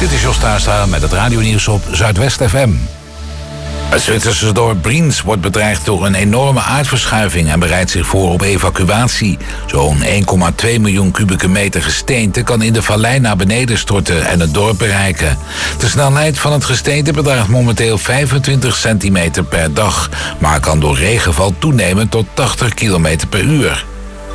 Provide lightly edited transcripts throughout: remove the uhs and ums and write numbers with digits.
Dit is Jos Tuinstra met het radionieuws op Zuidwest FM. Het Zwitserse dorp Briens wordt bedreigd door een enorme aardverschuiving en bereidt zich voor op evacuatie. Zo'n 1,2 miljoen kubieke meter gesteente kan in de vallei naar beneden storten en het dorp bereiken. De snelheid van het gesteente bedraagt momenteel 25 centimeter per dag, maar kan door regenval toenemen tot 80 kilometer per uur.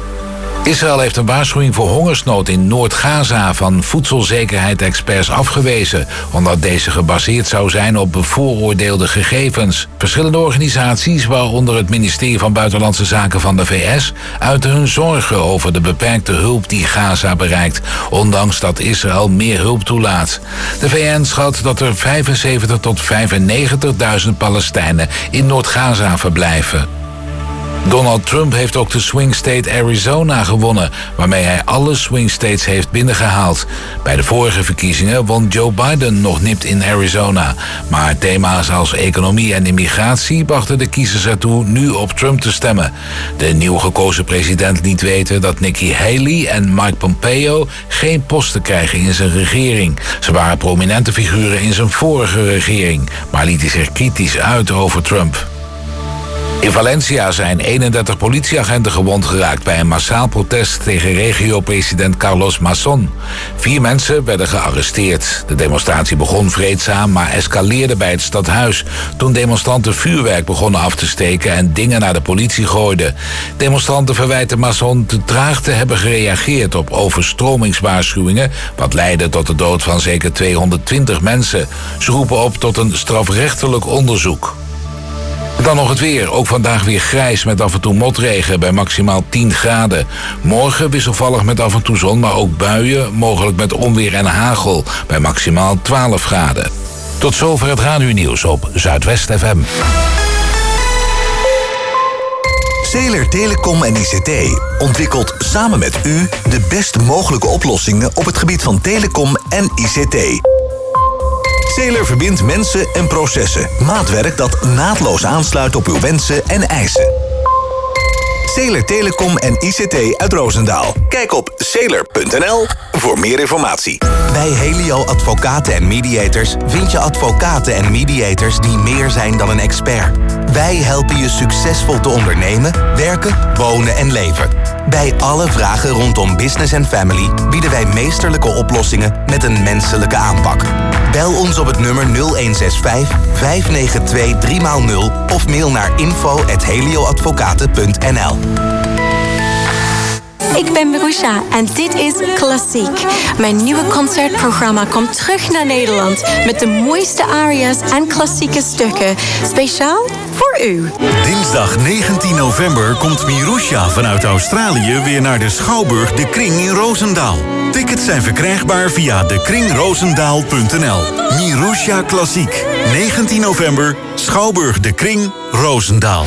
Israël heeft een waarschuwing voor hongersnood in Noord-Gaza van voedselzekerheidsexperts afgewezen, omdat deze gebaseerd zou zijn op bevooroordeelde gegevens. Verschillende organisaties, waaronder het ministerie van Buitenlandse Zaken van de VS, uiten hun zorgen over de beperkte hulp die Gaza bereikt, ondanks dat Israël meer hulp toelaat. De VN schat dat er 75.000 tot 95.000 Palestijnen in Noord-Gaza verblijven. Donald Trump heeft ook de swing state Arizona gewonnen, waarmee hij alle swing states heeft binnengehaald. Bij de vorige verkiezingen won Joe Biden nog nipt in Arizona. Maar thema's als economie en immigratie brachten de kiezers ertoe nu op Trump te stemmen. De nieuw gekozen president liet weten dat Nikki Haley en Mike Pompeo geen posten krijgen in zijn regering. Ze waren prominente figuren in zijn vorige regering, maar lieten zich kritisch uit over Trump. In Valencia zijn 31 politieagenten gewond geraakt bij een massaal protest tegen regio-president Carlos Mazón. 4 mensen werden gearresteerd. De demonstratie begon vreedzaam, maar escaleerde bij het stadhuis toen demonstranten vuurwerk begonnen af te steken en dingen naar de politie gooiden. Demonstranten verwijten Mazón te traag te hebben gereageerd op overstromingswaarschuwingen, wat leidde tot de dood van zeker 220 mensen. Ze roepen op tot een strafrechtelijk onderzoek. Dan nog het weer. Ook vandaag weer grijs met af en toe motregen bij maximaal 10 graden. Morgen wisselvallig met af en toe zon, maar ook buien, mogelijk met onweer en hagel bij maximaal 12 graden. Tot zover het radionieuws op Zuidwest FM. Zeeler Telecom en ICT ontwikkelt samen met u de best mogelijke oplossingen op het gebied van telecom en ICT. Zeeler verbindt mensen en processen. Maatwerk dat naadloos aansluit op uw wensen en eisen. Zeeler Telecom en ICT uit Roosendaal. Kijk op zeeler.nl voor meer informatie. Bij Helio Advocaten en Mediators vind je advocaten en mediators die meer zijn dan een expert. Wij helpen je succesvol te ondernemen, werken, wonen en leven. Bij alle vragen rondom business en family bieden wij meesterlijke oplossingen met een menselijke aanpak. Bel ons op het nummer 0165 592 3x0 of mail naar info@helioadvocaten.nl. Ik ben Marusha en dit is Klassiek. Mijn nieuwe concertprogramma komt terug naar Nederland met de mooiste aria's en klassieke stukken. Speciaal voor u. Dinsdag 19 november komt Marusha vanuit Australië weer naar de Schouwburg De Kring in Roosendaal. Tickets zijn verkrijgbaar via dekringroosendaal.nl. Marusha Klassiek. 19 november, Schouwburg De Kring, Roosendaal.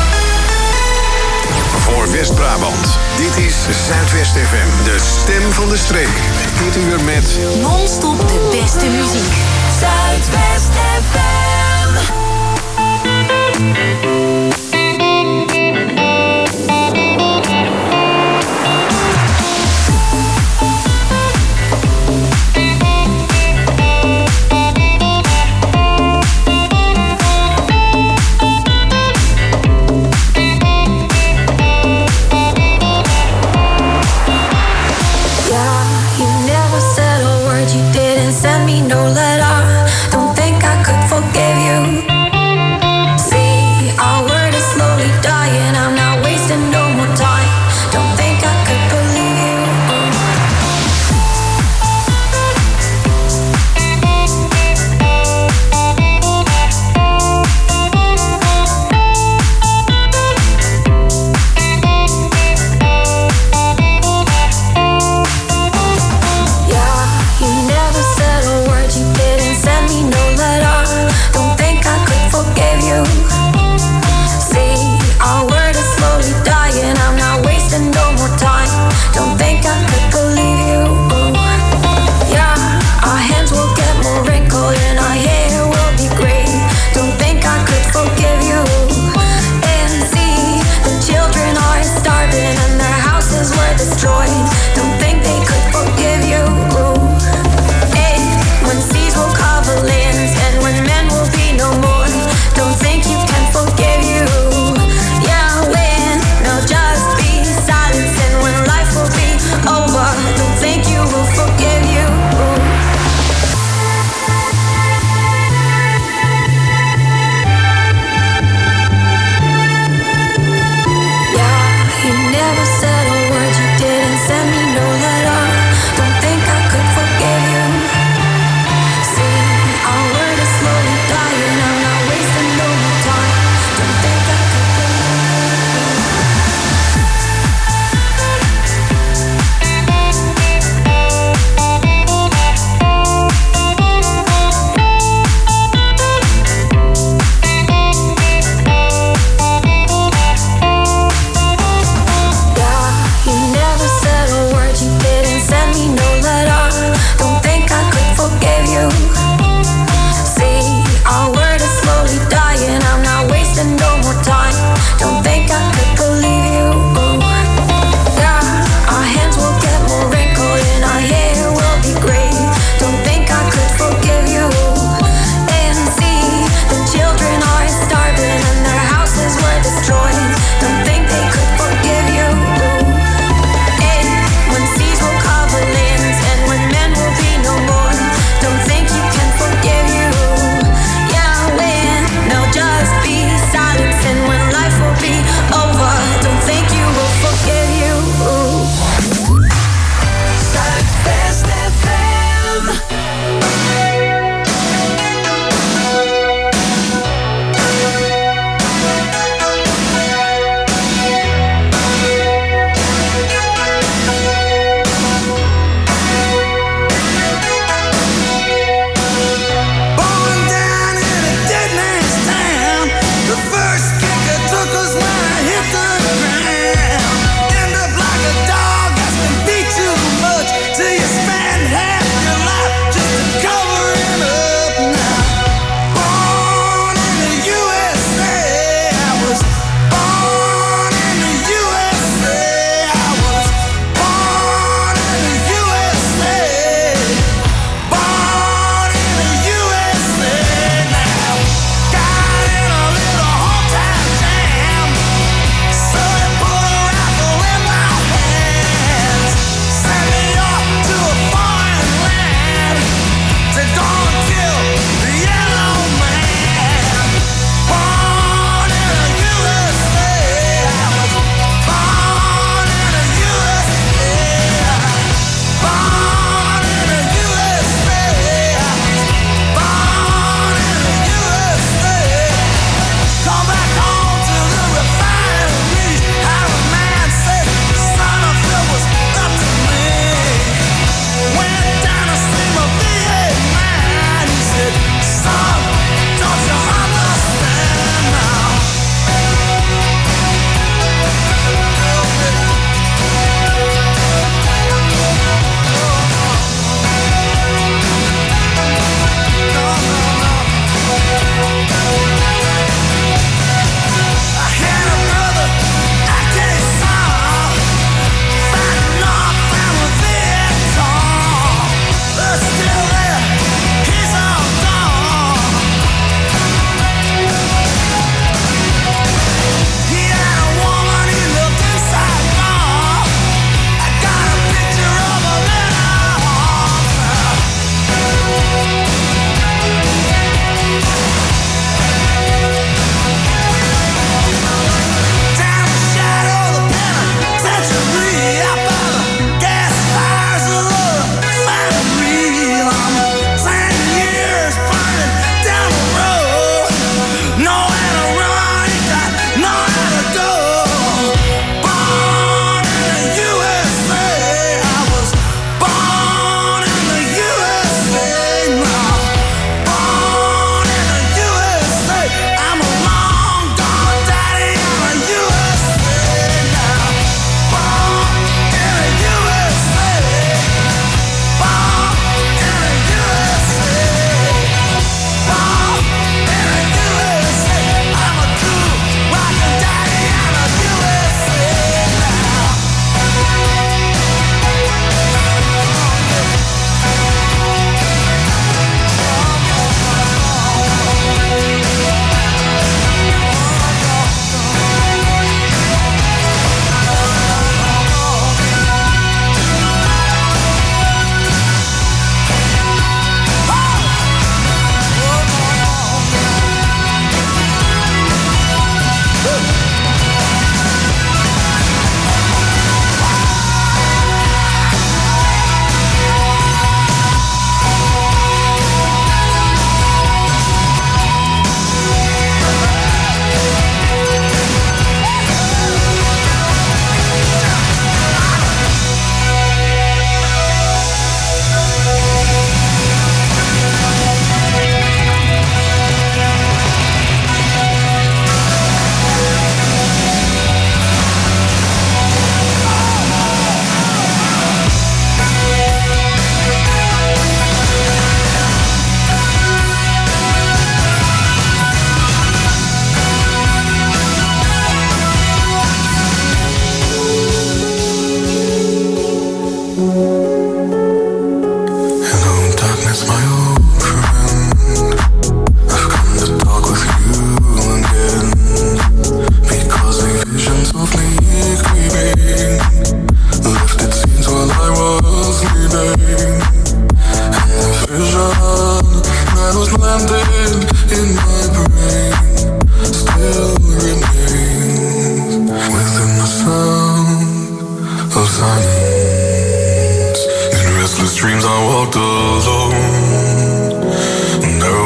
Voor West-Brabant, dit is Zuidwest FM, de stem van de streek. Dit uur met Non-stop de beste muziek. Zuidwest FM. No letter, don't think I could forgive you. See, our word is slowly dying. I'm not wasting no more time. Don't think I could believe you. Yeah, you never said a word. You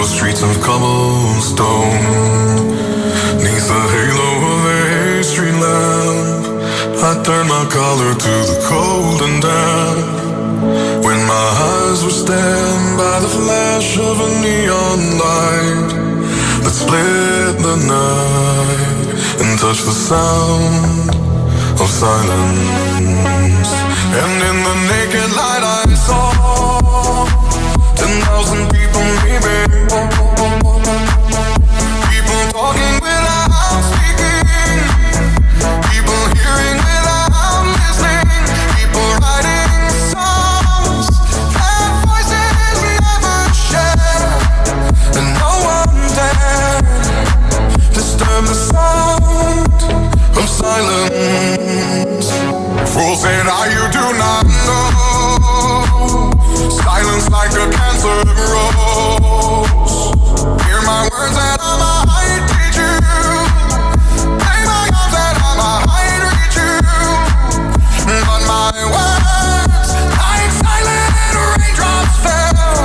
streets of cobblestone. Neath the halo of a street lamp, I turned my collar to the cold and damp. When my eyes were stabbed by the flash of a neon light that split the night and touched the sound of silence. And in the naked light I saw 10,000 people, maybe. People talking without speaking, people hearing without listening, people writing songs that voices never share, and no one dared disturb the sound of silence. Fools say now you do not know, silence like a cancer grows. Hear my words that I might teach you, play my arms that I might reach you, but my words like silent raindrops fell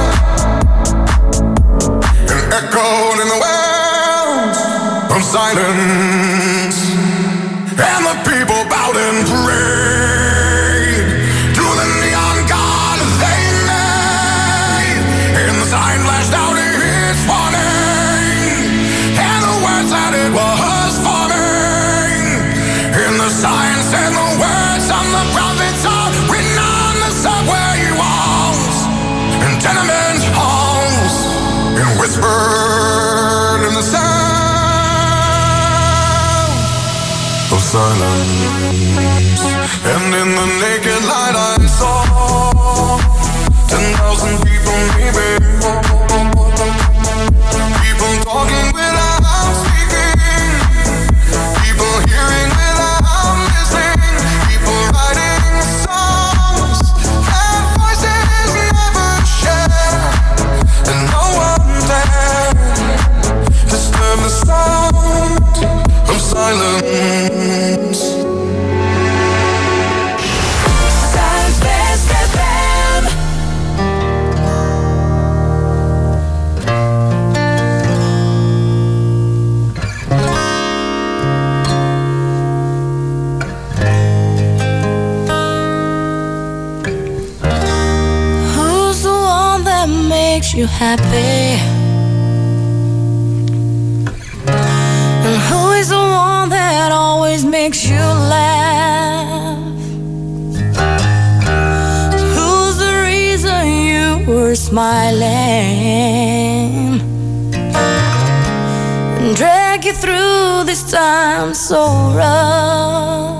and echoed in the wells of silence. And the people bowed and prayed to the neon god they made. And the sign flashed out its warning, and the words that it was forming. And the sign said the words of the prophets are written on the subway walls and tenement halls, and whispered in the sound of silence. And in the naked light I saw 10,000 people, maybe. People talking without speaking, people hearing without listening, people writing songs that voices never share, and no one dared disturb the sound of silence. Zuidwest FM. Who's the one that makes you happy? And who is the one that always makes you laugh? Who's the reason you were smiling and drag you through this time so rough?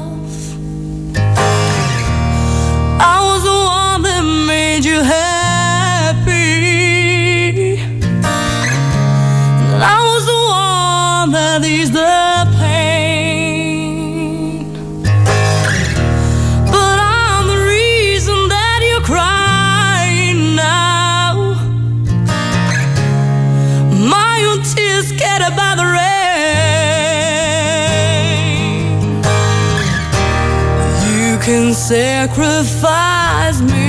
I was the one that made you happy, and I was the one that eased the pain. But I'm the reason that you're crying now. My own tears scattered by the rain. You can sacrifice me,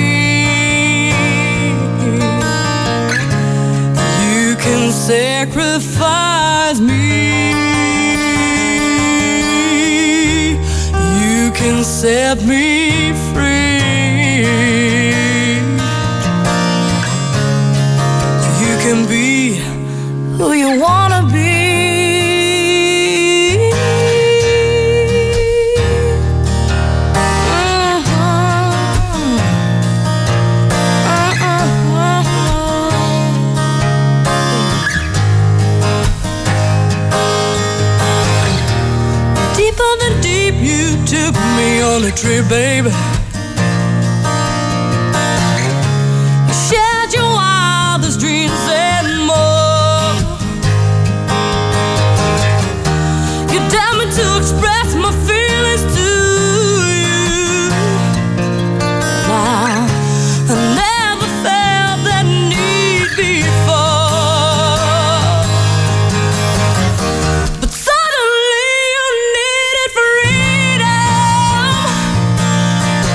you can sacrifice me, you can set me free. You can be who you wanna be. Deeper than deep, you took me on a trip, baby. You shared your wildest dreams and more. You dared me to express my feelings to you. Now, I never felt that need before. But suddenly you needed freedom.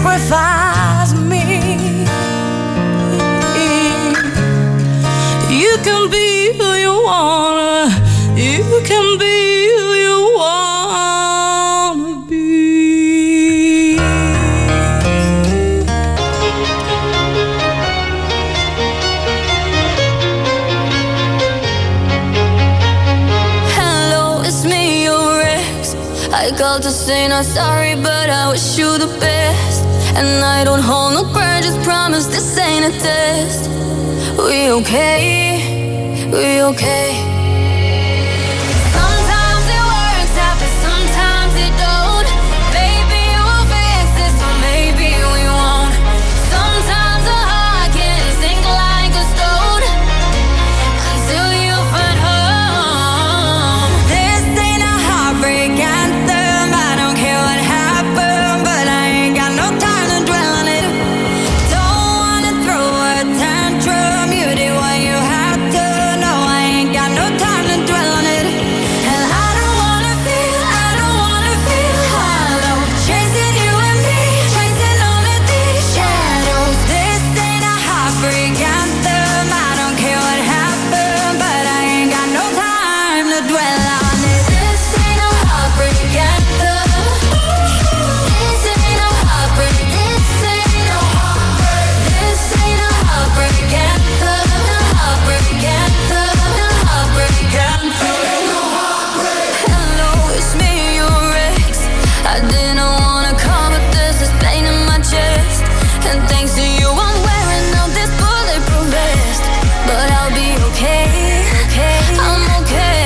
sacrifice me. You can be who you wanna. You can be who you wanna be. Hello, it's me, your ex. I called to say not sorry, but I wish you the best. And I don't hold no grudges, promise this ain't a test. We okay? We okay? Sometimes it works out, but sometimes it don't. Maybe we'll fix this, or maybe we won't. Sometimes a heart can sink like a stone until you find home. This ain't a heartbreak anthem. I don't care what happened, but I ain't got no time to dwell on it. Don't wanna throw a tantrum. You did what you had to. No, I ain't got no time to dwell on it. And I don't wanna feel hollow. Chasing you and me, chasing all of these shadows. This ain't a heartbreak anthem. I don't care what happened, but I ain't got no time to dwell on it. This ain't no heartbreak anthem. This ain't no heartbreak. This ain't no heartbreak. This ain't no heartbreak anthem. No heartbreak anthem. No heartbreak anthem. Hello, it's me, your ex. I didn't wanna call, but there's this pain in my chest. And thanks to you, I'm wearing out this bulletproof vest. But I'll be okay. I'm okay.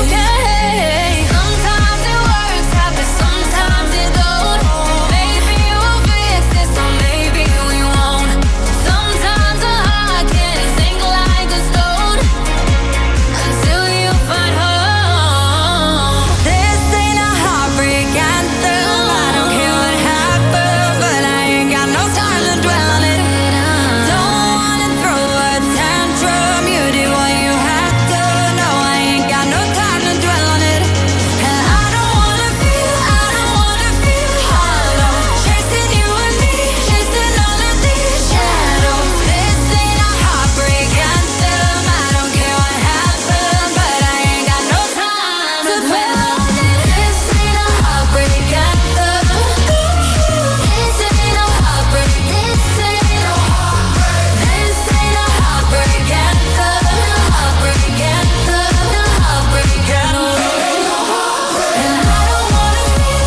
Sometimes it works out, but sometimes it don't. Maybe we'll fix this, or maybe we won't. Sometimes a heart can sink like a stone until you find home. This ain't a heartbreak anthem. I don't care what happened, but I ain't got no time to dwell on it. Don't wanna throw a tantrum. You did what you had to. No, I ain't got no time to dwell on it. And I don't wanna feel hollow. Chasing you and me, chasing all of these shadows. This ain't a heartbreak anthem. I don't care what happened, but I ain't got no time to dwell on it. This ain't no heartbreak anthem. This ain't no heartbreak. This ain't no heartbreak. This ain't no heartbreak anthem. No heartbreak anthem. No heartbreak anthem. And I don't wanna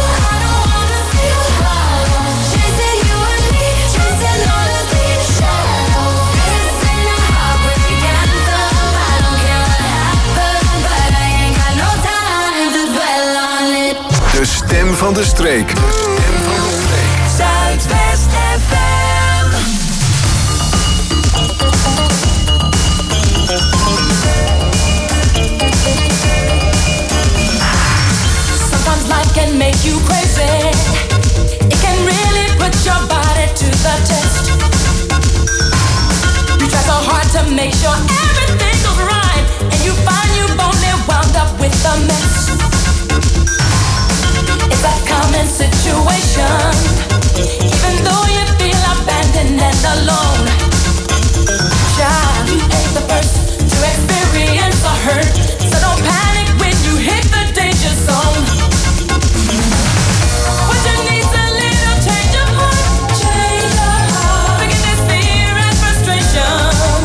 feel hollow. Chasing you and me, chasing all of these shadows. This ain't no heartbreak anthem. I don't care what happened, but I ain't got no time to dwell on it. De stem van de streek. Zuidwest FM. Sometimes life can make you crazy. It can really put your body to the test. You try so hard to make sure everything goes right, and you find you've only wound up with a mess. It's a common situation, even though you feel abandoned and alone. Child, you ain't the first to experience a hurt, so don't panic when you hit the danger zone. What you need's a little change of heart. Forget this fear and frustration.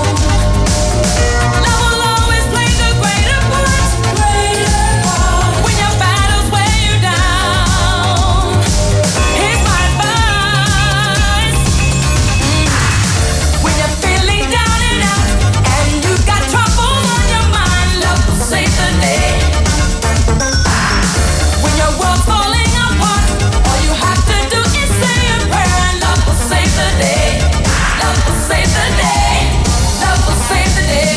Love will always play the greater part. When your battles weigh you down, here's my advice. When you're feeling down and out, and you've got trouble on your mind, love will save the day. When your world's falling apart, all you have to do is say a prayer, and love will save the day. Love will save the day. Love will save the day.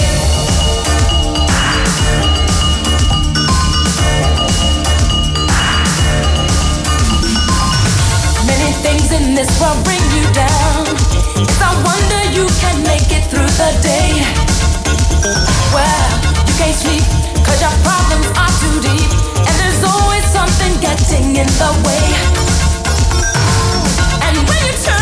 Many things in this world bring you down. It's a wonder you can make it through the day. Well, you can't sleep 'cause your problems are too deep, and there's always something getting in the way. And when you turn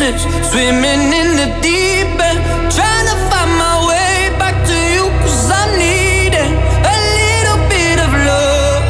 pieces, swimming in the deep end, trying to find my way back to you, 'cause I'm needing a little bit of love,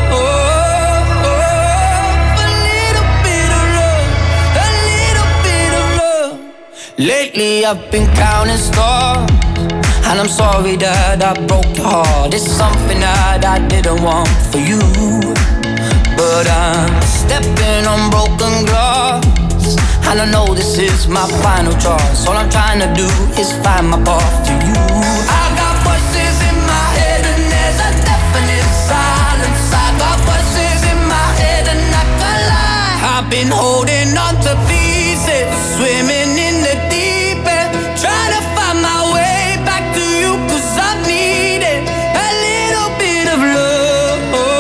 a little bit of love, a little bit of love. Lately I've been counting stars, and I'm sorry that I broke your heart. It's something that I didn't want for you, but I'm stepping on broken glass, and I know this is my final choice. All I'm trying to do is find my path to you. I got voices in my head and there's a definite silence. I got voices in my head and I can't lie. I've been holding on to pieces, swimming in the deep end, trying to find my way back to you, 'cause I'm needing a little bit of love,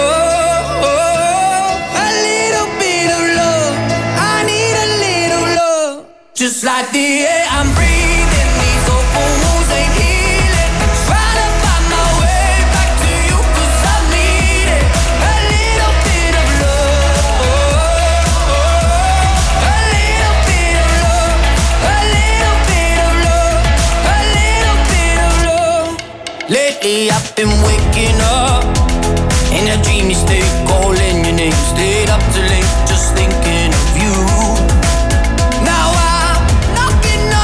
a little bit of love. I need a little love, just like the air I'm breathing. These open wounds ain't healing, trying to find my way back to you, 'cause I'm needing a little bit of love, a little bit of love, a little bit of love, a little bit of love. Lately I've been waking up in a dreamy state, calling your name, stayed up too late just thinking of you. Now I'm knocking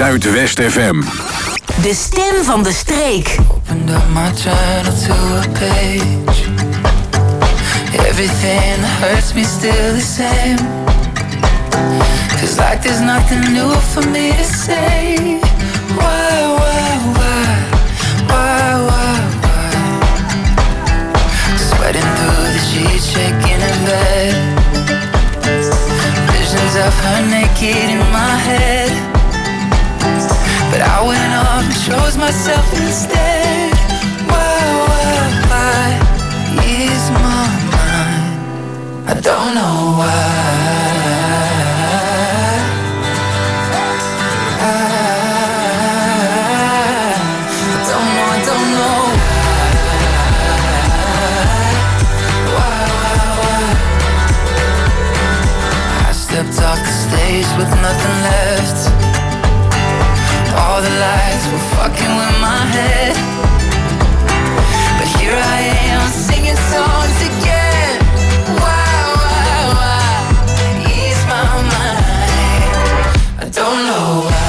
Zuidwest FM. De stem van de streek. Opened up my journal to a page. Everything that hurts me still the same. Feels like there's nothing new for me to say. Why? Sweating through the sheets, shaking in bed. Visions of her naked in my head. But I went off and chose myself instead. Why is my mind? I don't know why. I don't know why. I stepped off the stage with nothing left. All the lights were fucking with my head. But here I am singing songs again. Why ease my mind? I don't know why.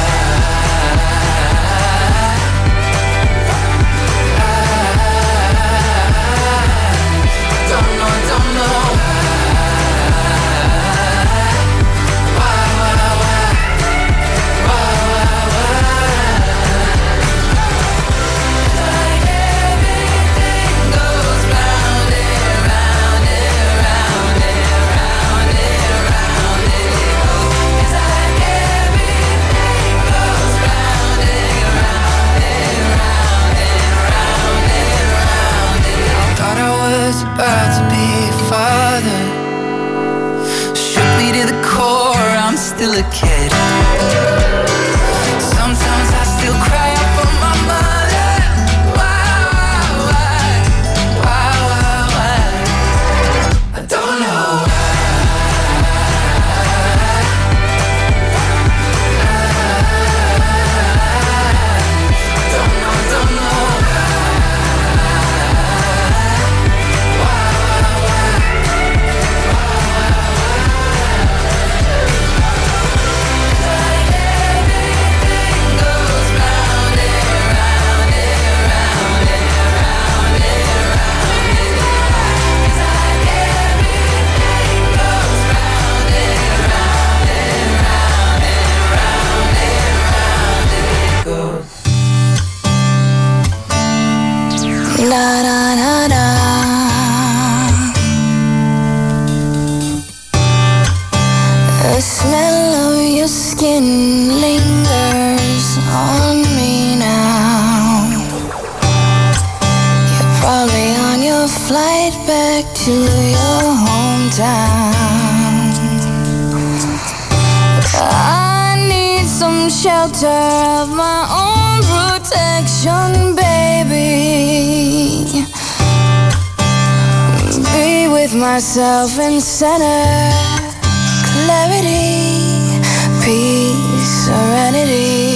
I don't know about to be a father. Shook me to the core, I'm still a kid. Sometimes I still cry out for my mother. Why? I don't know why. Don't know. The smell of your skin lingers on me now. You're probably on your flight back to your hometown. I need some shelter of my own protection, baby. Be with myself and center. Clarity, peace, serenity.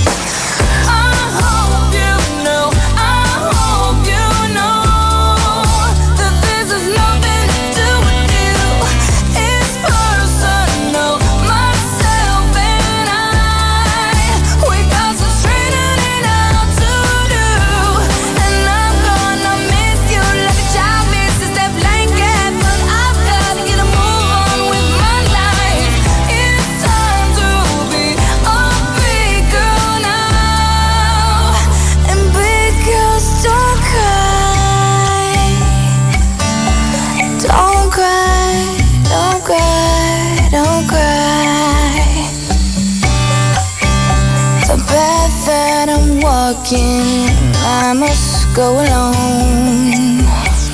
I must go alone.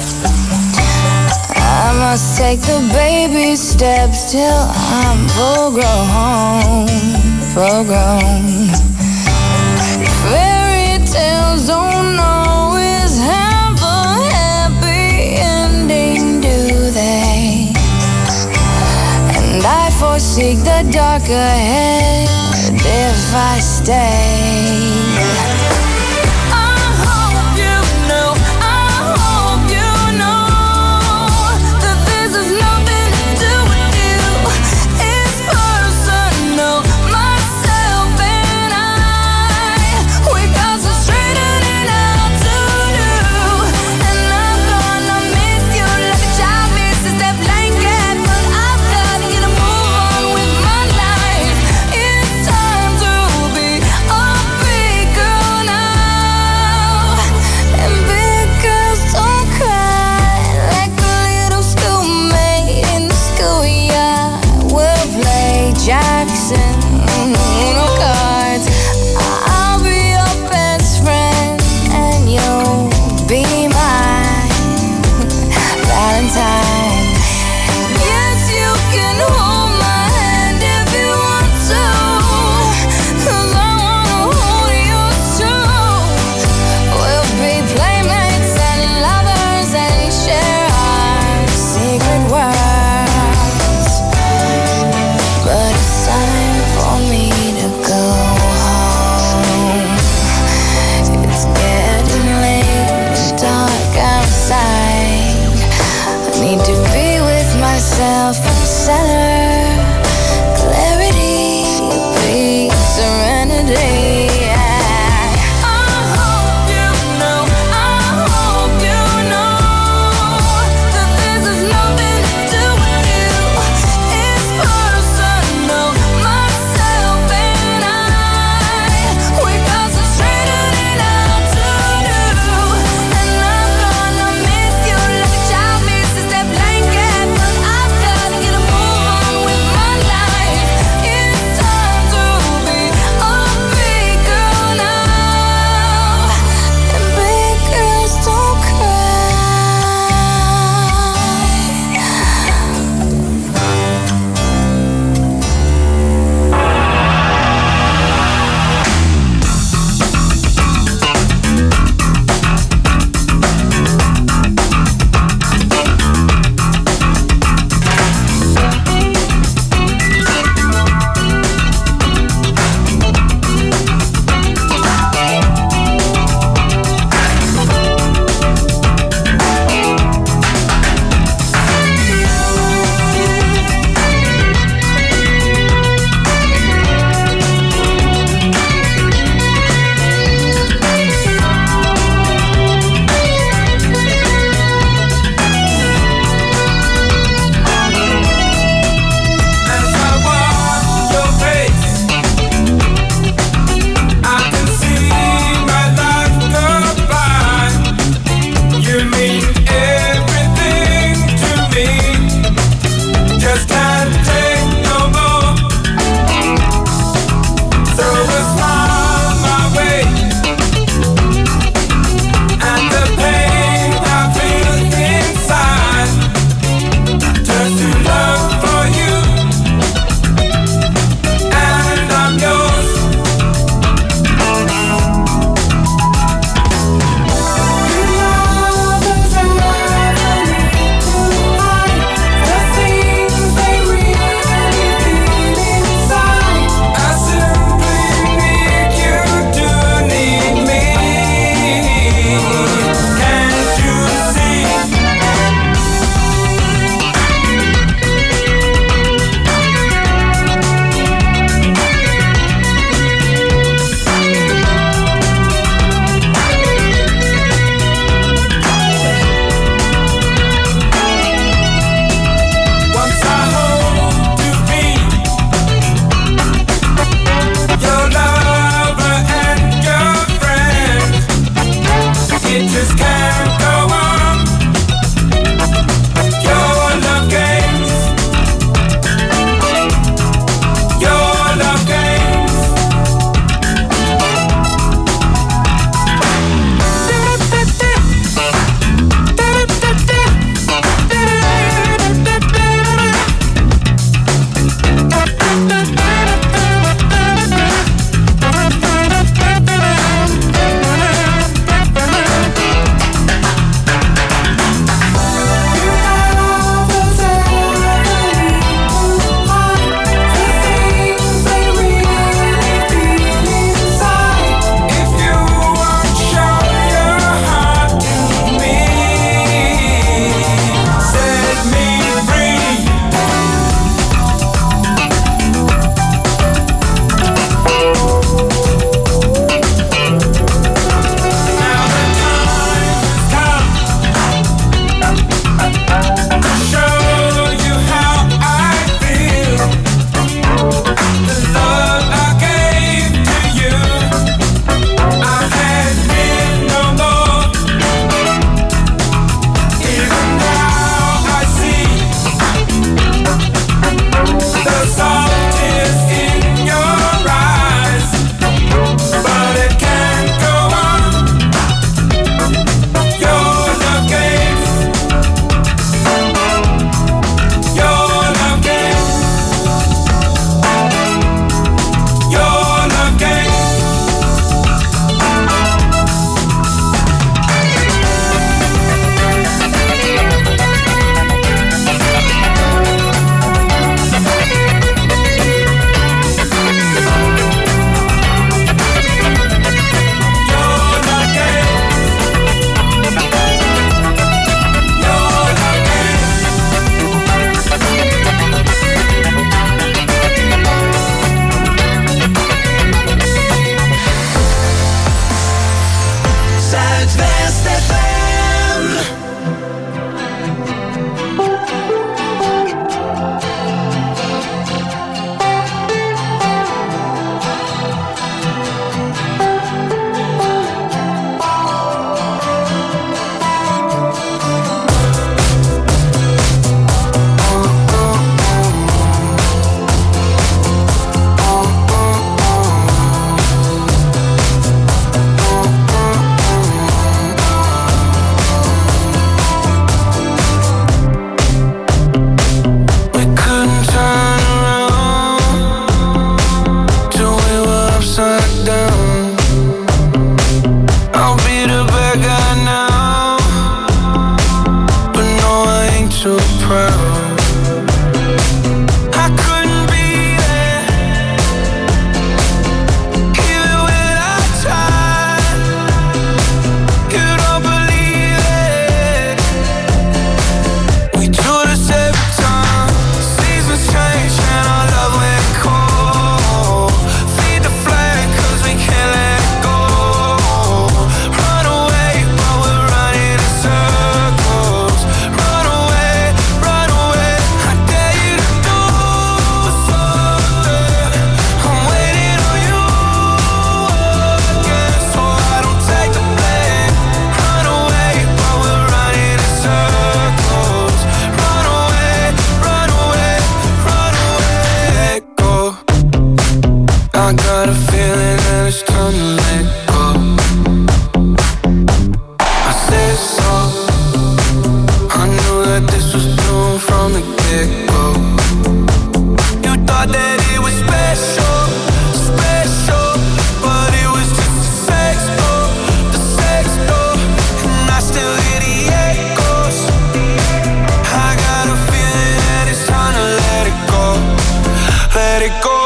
I must take the baby steps till I'm full grown. Fairy tales don't always have a happy ending, do they? And I foresee the dark ahead if I stay. Myself and I dancing Uno cards. I'll be your best friend and you'll be my Valentine. Yes, you can hold my hand if you want to, 'cause I wanna hold you too. We'll be playmates and lovers and share our secret worlds. But it's time for I got a feeling that it's time to let go. I said so. I knew that this was doomed from the get-go. You thought that it was special, special, but it was just a sex door, and I still hear the echoes. I got a feeling that it's time to let it go, let it go.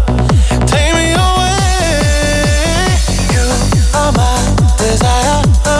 Desire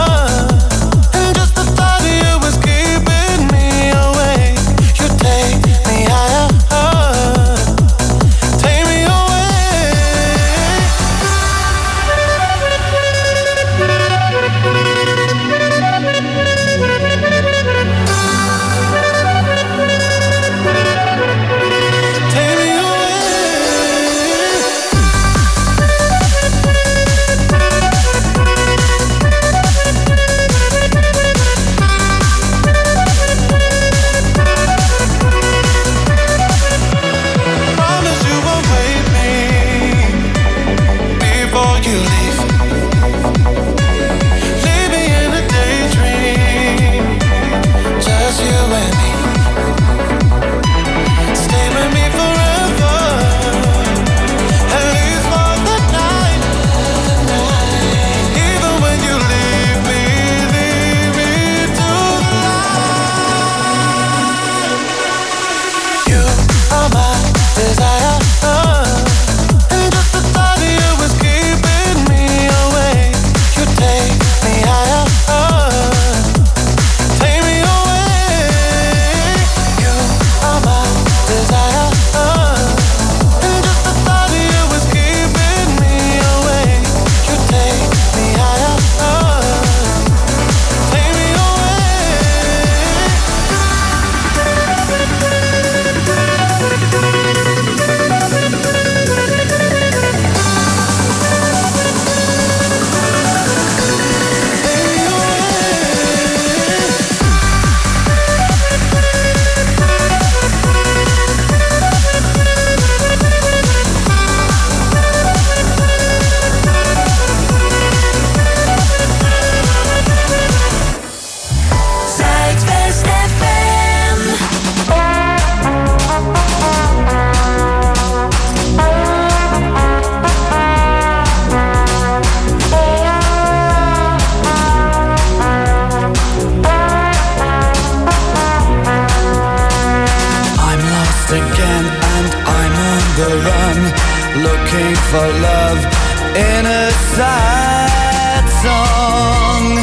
looking for love in a sad song.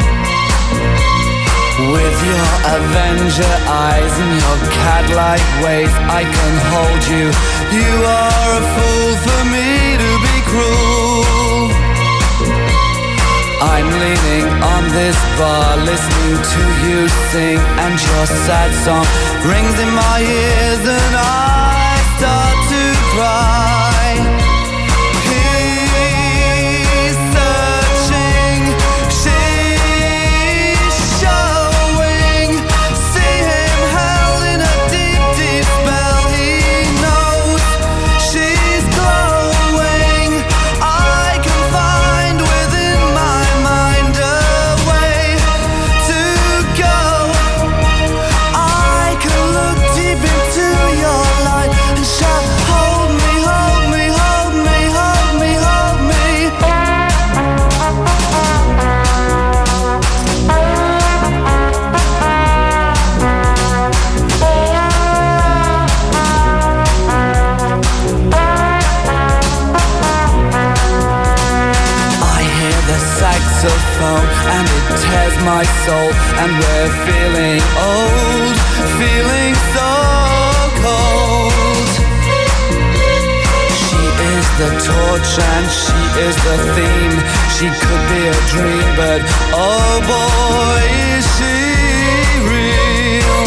With your Avenger eyes and your cat-like ways, I can hold you. You are a fool for me to be cruel. I'm leaning on this bar, listening to you sing, and your sad song rings in my ears, and I start to cry. He's searching, she's showing. See him held in a deep, deep spell. He knows she's glowing. I can find within my mind a way to go. I can look deep into your light and shout, hold me, hold me, hold me, hold me, hold me. I hear the saxophone and it tears my soul, and we're feeling old, feeling so cold. She is the torch and she is the theme. She could be a dream, but oh boy, is she real.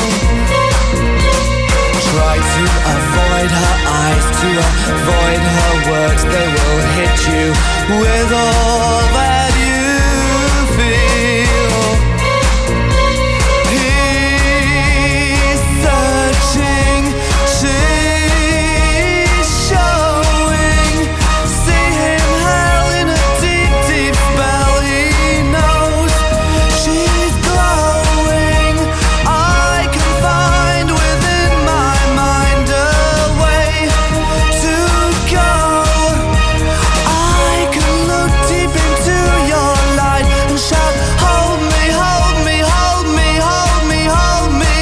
Try to avoid her eyes, to avoid her words. They will hit you with all that you feel. He's searching, she's showing. See him held in a deep, deep spell. He knows she's glowing. I can find within my mind a way to go. I can look deep into your light and shout, hold me, hold me, hold me, hold me, hold me.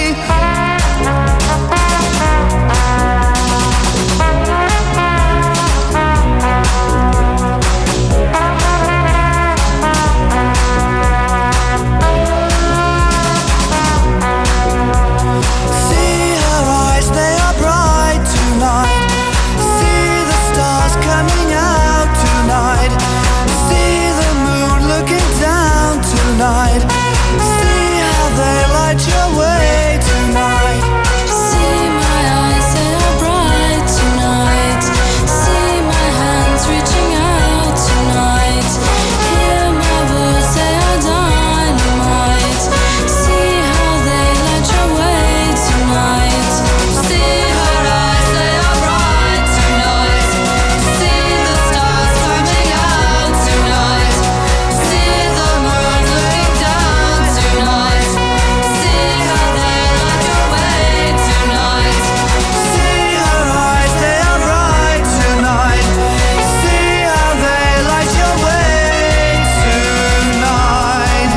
See her eyes, they are bright tonight. See the stars coming out tonight. See the moon looking down tonight. See how they light your way tonight. See my eyes, they are bright tonight. See my hands reaching out tonight. Hear my words, they are dynamite. See how they light your way tonight. See her eyes, they are bright tonight. See the stars coming out tonight. See the moon looking down tonight. See how they light your way tonight. See her eyes, they are bright tonight. See how they light your way tonight.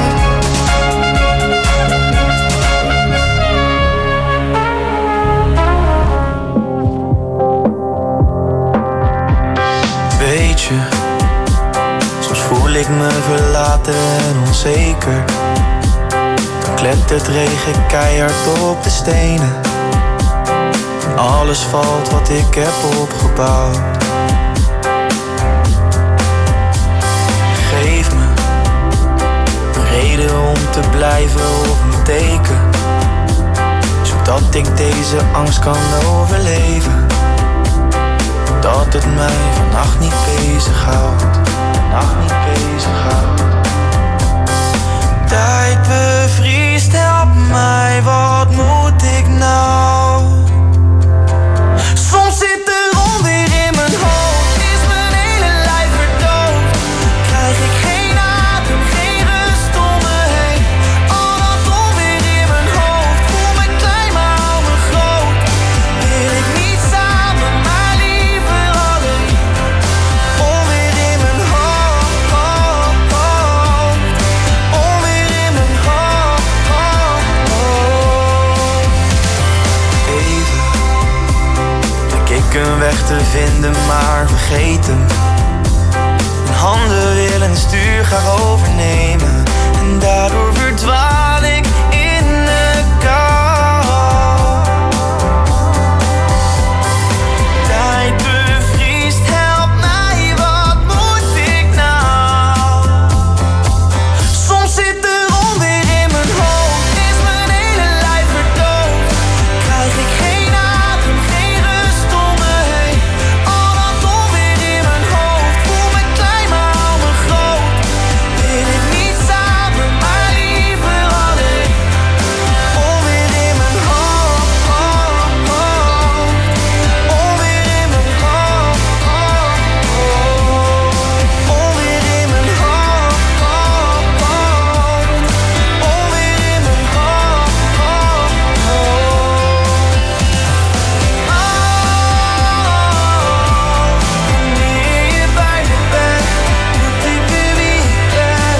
Weet je, soms voel ik me verlaten en onzeker. Dan klettert regen keihard op de stenen. En alles valt wat ik heb opgebouwd. Geef me een reden om te blijven of een teken, zodat ik deze angst kan overleven. Dat het mij vannacht niet bezighoudt. Vannacht niet bezighoudt. Tijd bevriest, help mij, wat moet ik nou? Soms zit er onweer in mijn hoofd, is mijn hele lijf verdoofd. Krijg ik geen adem, geen rust om me heen. Al dat onweer in mijn hoofd, voel me klein maar hou me groot. Wil ik niet samen, maar liever alleen. Onweer in mijn hoofd, onweer in mijn hoofd. maar vergeten. Mijn handen willen het stuur graag overnemen. En daardoor verdwaal ik in de kou. Tijd bevriest, help mij, wat moet ik nou? Soms zit er onweer in mijn hoofd, is mijn hele lijf verdoofd. Krijg ik geen adem, geen rust om me heen. Al dat onweer in mijn hoofd, voel me klein maar hou me groot. Wil ik niet samen, maar liever alleen. Onweer in mijn hoofd, onweer in mijn hoofd, onweer in mijn hoofd, onweer in mijn hoofd. Wanneer je bij me bent, moet ik weer wie ik ben.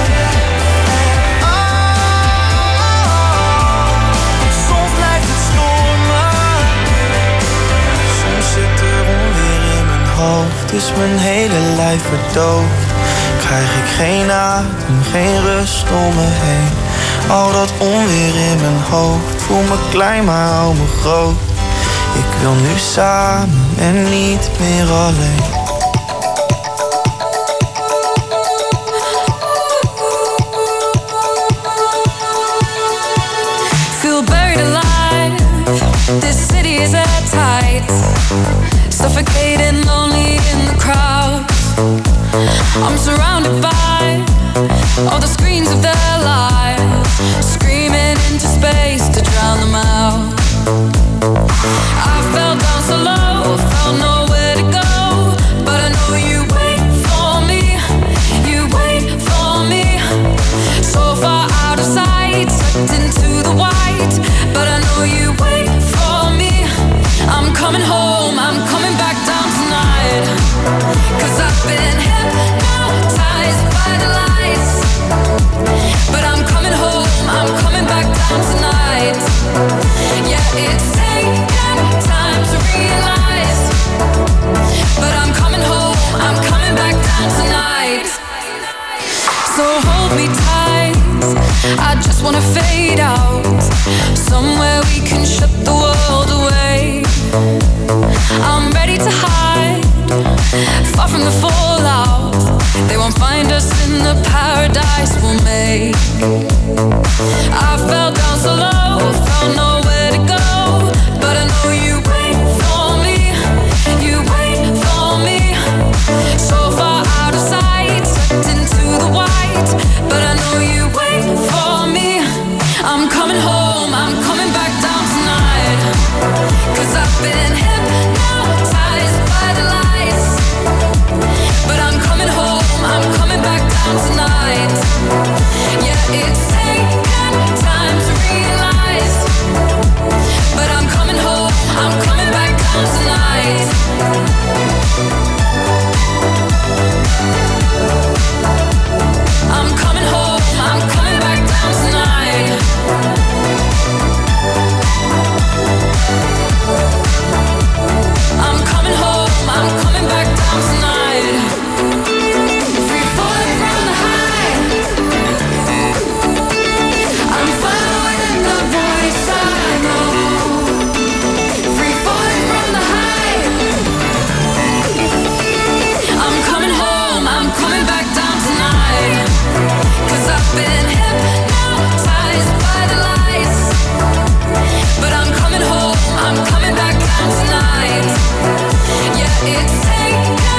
Soms blijft het stormen. Soms zit er onweer in mijn hoofd, is mijn hele lijf verdoofd. Krijg ik geen adem, geen rust om me heen. Al dat onweer in mijn hoofd, voel me klein maar hou me groot. Ik wil nu samen en niet meer alleen. Feel buried alive. This city is at tight. Suffocating, lonely in the crowd. I'm surrounded by all the screens of their lives, screaming into space to drown them out. I fell down so low, felt nowhere to go, but I know you wait for me, you wait for me. So far out of sight, sucked into the white, but I know you wait for me. I'm coming home, I'm coming back down tonight, 'cause I've been hypnotized by the lights. But I'm coming home, I'm coming back down tonight. Yeah, it's taken time to realize, but I'm coming home, I'm coming back down tonight. So hold me tight, I just wanna fade out, somewhere we can shut the world away. I'm ready to hide, far from the fallout. They won't find us in the paradise we'll make. I fell down so low, found nowhere to go, but I know you will.